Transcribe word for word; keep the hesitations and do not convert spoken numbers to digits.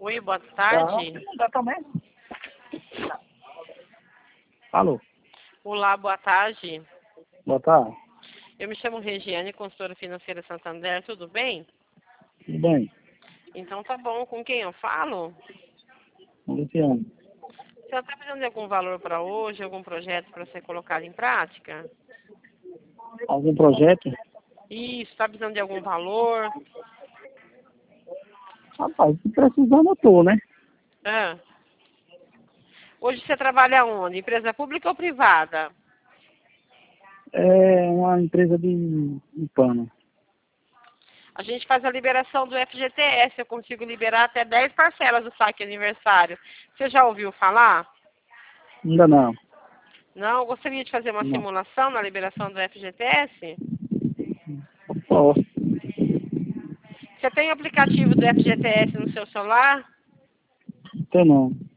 Oi, boa tarde. Dá também? Alô? Olá, boa tarde. Boa tarde. Eu me chamo Regiane, consultora financeira Santander, tudo bem? Tudo bem? Então tá bom, com quem eu falo? Luciano. Você está precisando de algum valor para hoje, algum projeto para ser colocado em prática? Algum projeto? Isso, está precisando de algum valor? Rapaz, se precisando eu tô, né? Ah. Hoje você trabalha onde? Empresa pública ou privada? É uma empresa de, de pano. A gente faz a liberação do F G T S, eu consigo liberar até dez parcelas do saque aniversário. Você já ouviu falar? Ainda não. Não? Gostaria de fazer uma Não. simulação na liberação do F G T S? Posso. Você tem o aplicativo do F G T S no seu celular? Tem não.